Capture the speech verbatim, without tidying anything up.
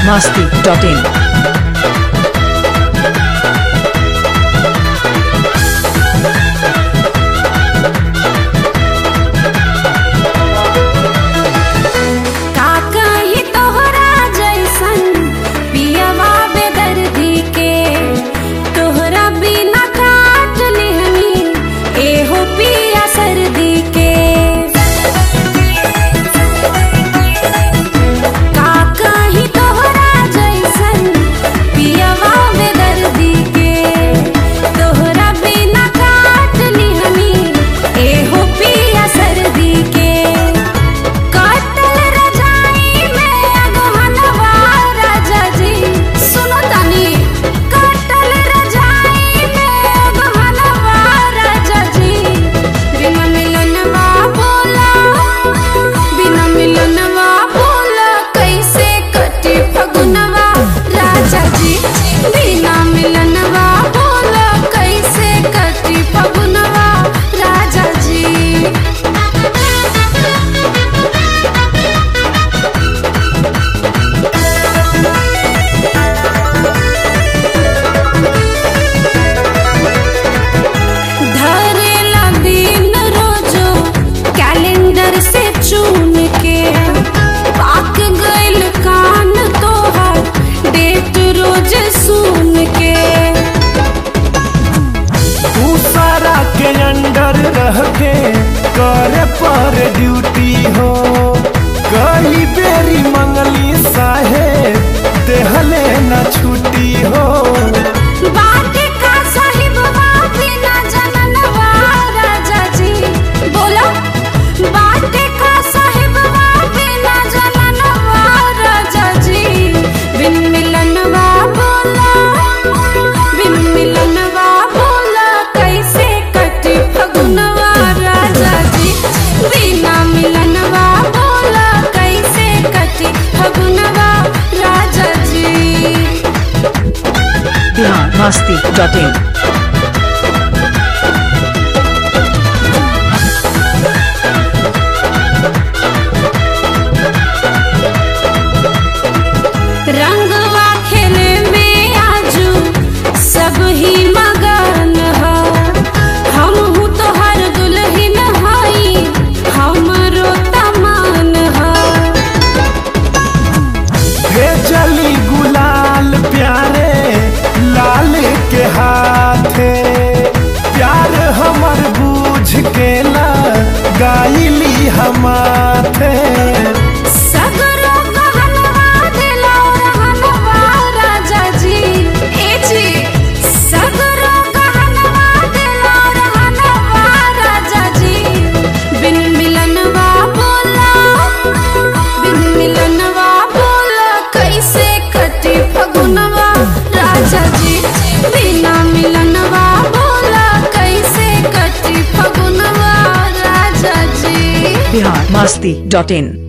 masti dot in. करे पर duty हो कई बेरी मंगली साहे देहले न छुट्टी हो बाटे का साहिब बिना जननवा राजा जी बोला बाटे का साहिब बिना जननवा राजा जी बिन मिलनवा बोला बिन मिलनवा बोला कैसे कटी फगुनवा बिना मिलनवा बोला कैसे कटी फगुनवा राजा जी बिहार मस्ती डॉट इन रंगवा खेले में आजू सब ही मगन है हम हूँ तो हर दुल्हन हई हमरो तमान है चली गुलाल प्यारे लाल के हाथे प्यार हमर बूझ के ला गाइली हमाथे सगरो गहनवा दिला रहनवा राजा जी ए जी सगरो गहनवा दिला रहनवा राजा जी बिन मिलनवा बोला बिन मिलनवा बोला कैसे कटी फगुनवा राजा जी बिना मिलनवा बोला कैसे कटी फगुनवा राजा जी बिहार मस्ती डॉट इन